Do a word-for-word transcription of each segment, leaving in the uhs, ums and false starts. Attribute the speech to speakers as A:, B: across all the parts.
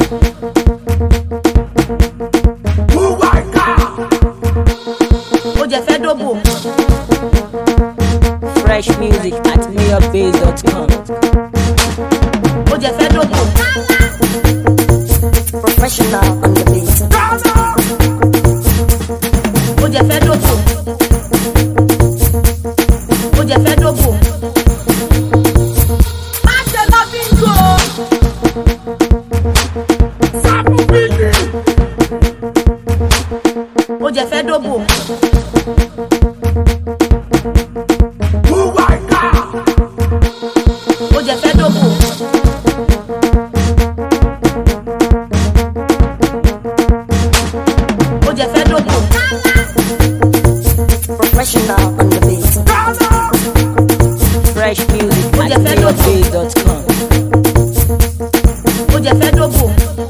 A: ó jẹ fẹ́ dóbò. Fresh music at mayor base dot com. ó jẹ fẹ́ dóbò. Professional on the beat. ó jẹ fẹ́ dóbò. ó jẹ fẹ́ dóbò. má ṣe lọ bíngò. sábò bíngì. ó jẹ fẹ́ dóbò. ó jẹ fẹ́ dóbò. ó jẹ fẹ́ dóbò. Professional on the beat. Fresh music at mayor base dot com. ó jẹ fẹ́ dóbò.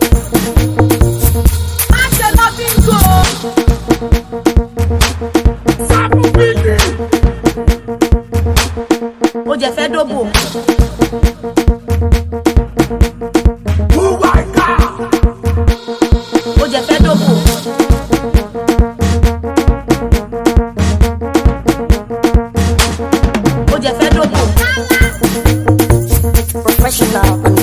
A: má ṣe lọ bíngò. sábò bíngì. ó jẹ fẹ́ dóbò. ó jẹ fẹ́ dóbò. ó jẹ fẹ́ dóbò. Professional.